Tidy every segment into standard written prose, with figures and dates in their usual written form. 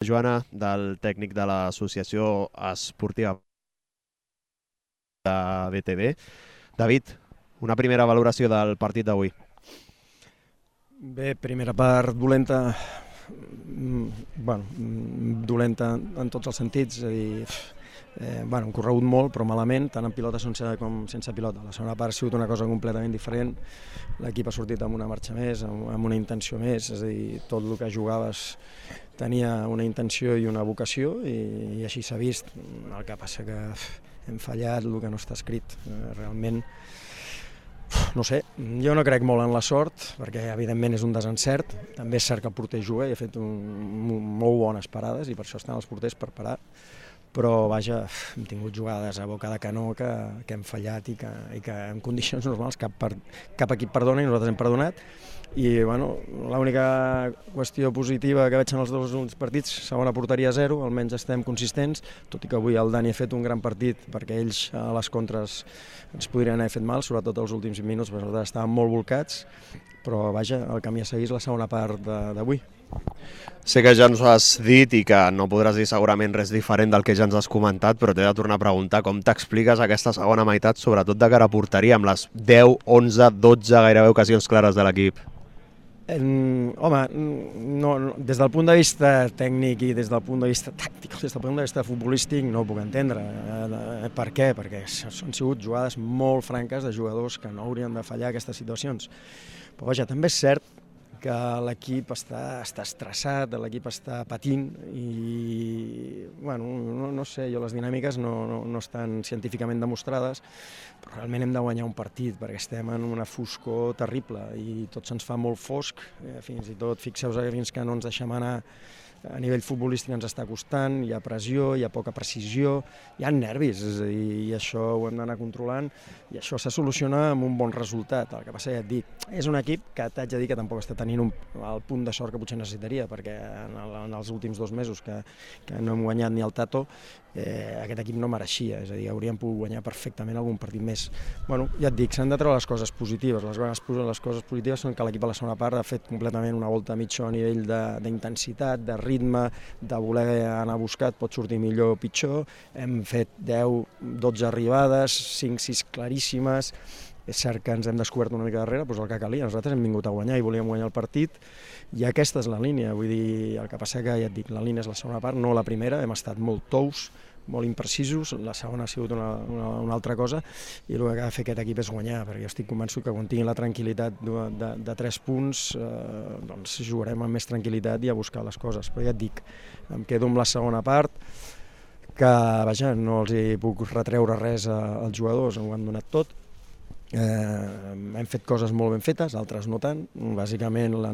Joana, del tècnic de l'Associació Esportiva de BTV. David, una primera valoració del partit d'avui. Bé, primera part dolenta, dolenta en tots els sentits, és a dir, hem corregut molt però malament, tant en pilota com sense pilota. La segona part ha sigut una cosa completament diferent, l'equip ha sortit amb una marxa més, amb una intenció més, és a dir, tot el que jugaves tenia una intenció i una vocació i així s'ha vist. El que passa que hem fallat el que no està escrit, realment. No sé, jo no crec molt en la sort, perquè evidentment és un desencert. També és cert que el porter juga i ha fet molt bones parades i per això estan els porters per parar. Però vaja, hem tingut jugades a boca de canó que hem fallat i que en condicions normals cap equip perdona i nosaltres hem perdonat. I bueno, l'única qüestió positiva que veig en els dos últims partits, segona porteria 0, almenys estem consistents, tot i que avui el Dani ha fet un gran partit perquè ells a les contres ens podrien haver fet mal, sobretot els últims 20 minuts, perquè nosaltres estàvem molt volcats, però vaja, el camí a seguir és la segona part d'avui. Sé que ja ens ho has dit i que no podràs dir segurament res diferent del que ja ens has comentat, però t'he de tornar a preguntar com t'expliques aquesta segona meitat, sobretot de cara a porteria, amb les 10, 11, 12 gairebé ocasions clares de l'equip. Home, no, des del punt de vista tècnic i des del punt de vista tàctic, des del punt de vista futbolístic no ho puc entendre. Per què? Perquè han sigut jugades molt franques de jugadors que no haurien de fallar aquestes situacions. Però vaja, també és cert que l'equip està estressat, l'equip està patint i, bueno, no sé, les dinàmiques no estan científicament demostrades, però realment hem de guanyar un partit perquè estem en una foscor terrible i tot se'ns fa molt fosc, fins i tot fixeu-vos que fins que no ens deixem anar a nivell futbolístic ens està costant, hi ha pressió, hi ha poca precisió, hi ha nervis, és a dir, i això ho hem d'anar controlant i això se soluciona amb un bon resultat. El que passa, ja et dic, és un equip que t'haig de dir que tampoc està tenint el punt de sort que potser necessitaria, perquè en els últims 2 mesos que no hem guanyat ni el Tato, aquest equip no mereixia, és a dir, hauríem pogut guanyar perfectament algun partit més. Bueno, ja et dic, s'han de treure les coses positives. Les coses positives són que l'equip a la segona part ha fet completament una volta mitja a nivell d'intensitat, de ritme, de voler anar a buscar, pot sortir millor o pitjor. Hem fet 10, 12 arribades, 5-6 claríssimes. És cert que ens hem descobert una mica darrere, doncs el que calia. Nosaltres hem vingut a guanyar i volíem guanyar el partit i aquesta és la línia. Vull dir, el que passa que, ja et dic, la línia és la segona part, no la primera. Hem estat molt tous, molt imprecisos, la segona ha sigut una altra cosa i el que ha de fer aquest equip és guanyar, perquè jo estic convençut que quan tinguin la tranquil·litat de 3 punts doncs jugarem amb més tranquil·litat i a buscar les coses, però ja et dic, em quedo amb la segona part que, vaja, no els hi puc retreure res als jugadors, ho han donat tot. Hem fet coses molt ben fetes, altres no tant, bàsicament la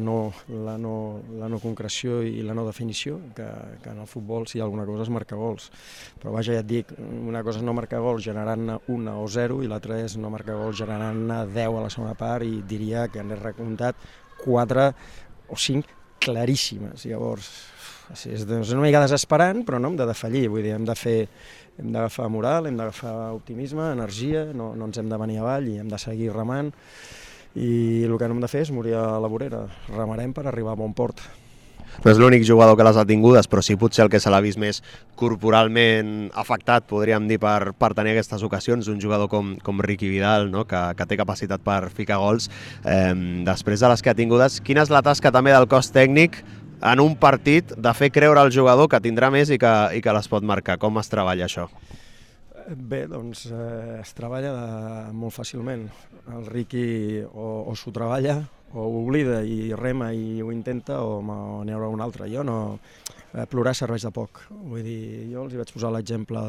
no concreció i la no definició, que en el futbol si hi ha alguna cosa és marcar gols, però vaja, ja et dic, una cosa és no marcar gols generant-ne 1 o 0 i l'altra és no marcar gols generant-ne 10 a la segona part i diria que n'he recomptat 4 o 5 claríssimes. Llavors és una mica desesperant, però no hem de defallir, vull dir, hem d'agafar moral, hem d'agafar optimisme, energia, no ens hem de venir avall i hem de seguir remant i el que no hem de fer és morir a la vorera, remarem per arribar a bon port. No és l'únic jugador que les ha tingudes, però sí potser el que se l'ha vist més corporalment afectat, podríem dir, per tenir aquestes ocasions, un jugador com Ricky Vidal, no? que té capacitat per ficar gols. Després de les que ha tingudes, quina és la tasca també del cos tècnic en un partit de fer creure al jugador que tindrà més i que les pot marcar? Com es treballa això? Bé, doncs es treballa molt fàcilment. El Ricky o s'ho treballa o ho oblida i rema i ho intenta o n'hi haurà un altre. Jo no... Plorar serveix de poc. Vull dir, jo els hi vaig posar l'exemple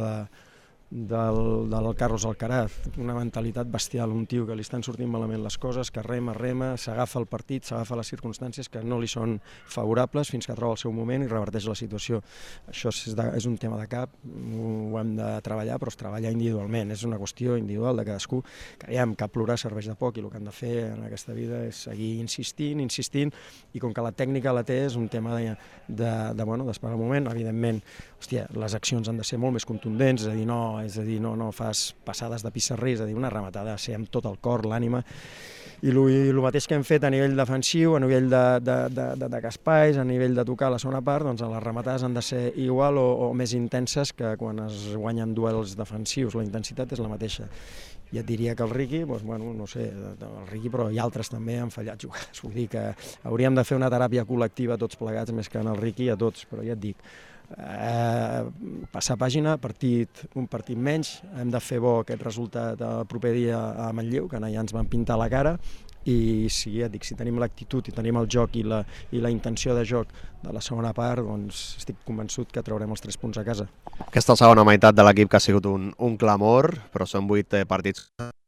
del Carlos Alcaraz, una mentalitat bestial, un tio que li estan sortint malament les coses, que rema, s'agafa el partit, s'agafa les circumstàncies que no li són favorables fins que troba el seu moment i reverteix la situació. Això és un tema de cap, ho hem de treballar, però es treballa individualment, és una qüestió individual de cadascú. Creiem que plorar serveix de poc i el que han de fer en aquesta vida és seguir insistint, i com que la tècnica la té és un tema d'esperar un moment, evidentment, hòstia, les accions han de ser molt més contundents, és a dir, no fas passades de pissarrí, és a dir, una rematada, ser amb tot el cor, l'ànima, I el mateix que hem fet a nivell defensiu, a nivell d'atacar espais, a nivell de tocar la segona part, doncs les rematades han de ser igual o més intenses que quan es guanyen duels defensius. La intensitat és la mateixa. Ja et diria que el Riqui, doncs, bueno, no sé, el Riqui, però i altres també han fallat jugades. Vull dir que hauríem de fer una teràpia col·lectiva tots plegats, més que en el Riqui a tots, però ja et dic, passar pàgina, un partit menys, hem de fer bo aquest resultat el proper dia a Manlleu, que allà ens van pintar la cara, i sí, ja et dic, si tenim l'actitud i tenim el joc i la intenció de joc de la segona part, doncs estic convençut que traurem els 3 punts a casa. Aquesta segona meitat de l'equip que ha sigut un clamor, però són 8 partits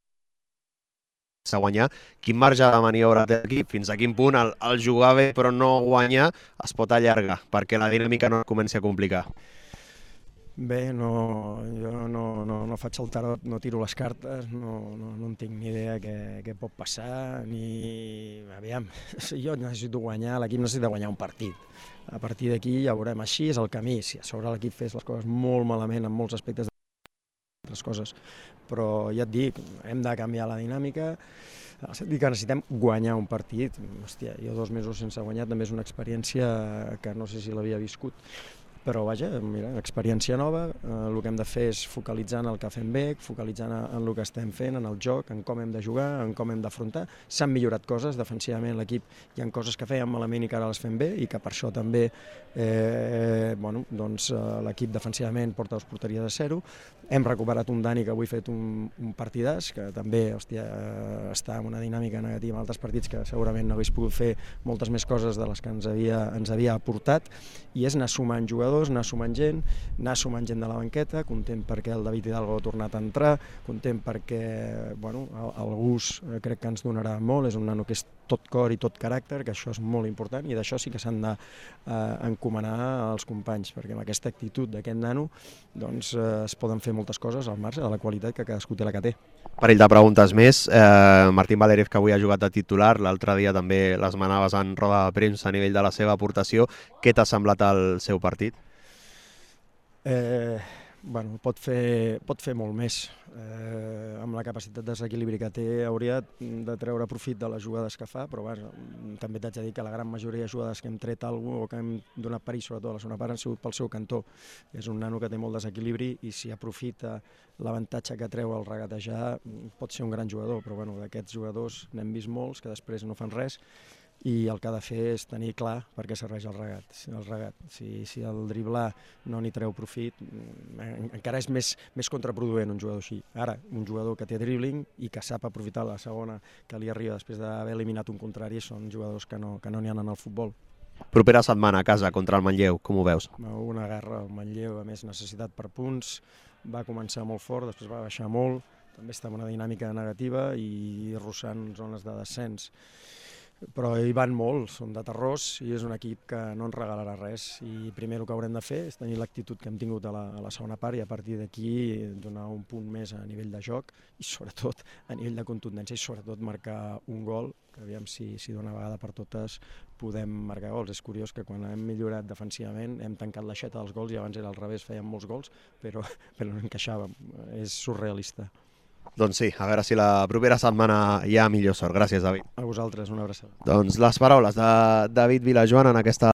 a guanyar. Quin marge de maniobra té l'equip? Fins a quin punt el jugar bé però no guanyar es pot allargar perquè la dinàmica no comenci a complicar? Bé, jo no faig el tarot, no tiro les cartes, no en tinc ni idea què pot passar, ni... Aviam, jo necessito guanyar, l'equip necessita guanyar un partit. A partir d'aquí ja veurem, així és el camí. Si a sobre l'equip fes les coses molt malament en molts aspectes d'altres coses, però ja et dic, hem de canviar la dinàmica, que necessitem guanyar un partit. Hòstia, jo 2 mesos sense guanyar també és una experiència que no sé si l'havia viscut. Però vaja, mira, experiència nova, el que hem de fer és focalitzar en el que fem bé, focalitzar en el que estem fent, en el joc, en com hem de jugar, en com hem d'afrontar. S'han millorat coses, defensivament l'equip hi ha coses que fèiem malament i que ara les fem bé i que per això també l'equip defensivament porta 2 porteries a 0. Hem recuperat un Dani que avui ha fet un partidàs, que també està en una dinàmica negativa en altres partits que segurament no hagués pogut fer moltes més coses de les que ens havia aportat, i és anar sumant jugadors, anar sumant gent de la banqueta, content perquè el David Hidalgo ha tornat a entrar, content perquè el Gus crec que ens donarà molt, és un nano que és tot cor i tot caràcter, que això és molt important, i d'això sí que s'han d'encomanar als companys, perquè amb aquesta actitud d'aquest nano doncs es poden fer moltes coses al marge de la qualitat que cadascú té la que té. Parell de preguntes més. Martín Valeriv, que avui ha jugat de titular, l'altre dia també les manaves en roda de premsa a nivell de la seva aportació. Què t'ha semblat el seu partit? Pot fer molt més. Amb la capacitat de desequilibri que té hauria de treure profit de les jugades que fa, però també t'haig de dir que la gran majoria de jugades que hem tret o que hem donat perill, sobretot a la segona part, han sigut pel seu cantó. És un nano que té molt desequilibri i si aprofita l'avantatge que treu al regatejar pot ser un gran jugador, però d'aquests jugadors n'hem vist molts que després no fan res, i el que ha de fer és tenir clar per què serveix el regat. Si el driblar no n'hi treu profit, encara és més contraproduent un jugador així. Ara, un jugador que té dribbling i que sap aprofitar la segona que li arriba després d'haver eliminat un contrari són jugadors que no n'hi ha en el futbol. Propera setmana a casa contra el Manlleu, com ho veus? Una guerra al Manlleu, a més necessitat per punts, va començar molt fort, després va baixar molt, també està en una dinàmica negativa i arrossant zones de descens. Però hi van molt, són de terrós i és un equip que no ens regalarà res, i primer el que haurem de fer és tenir l'actitud que hem tingut a la segona part i a partir d'aquí donar un punt més a nivell de joc i sobretot a nivell de contundència i sobretot marcar un gol, que aviam si d'una vegada per totes podem marcar gols. És curiós que quan hem millorat defensivament hem tancat l'aixeta dels gols i abans era al revés, fèiem molts gols però no encaixàvem, és surrealista. Doncs sí, a veure si la propera setmana hi ha millor sort. Gràcies, David. A vosaltres, una abraçada. Doncs les paraules de David Vilajoan en aquesta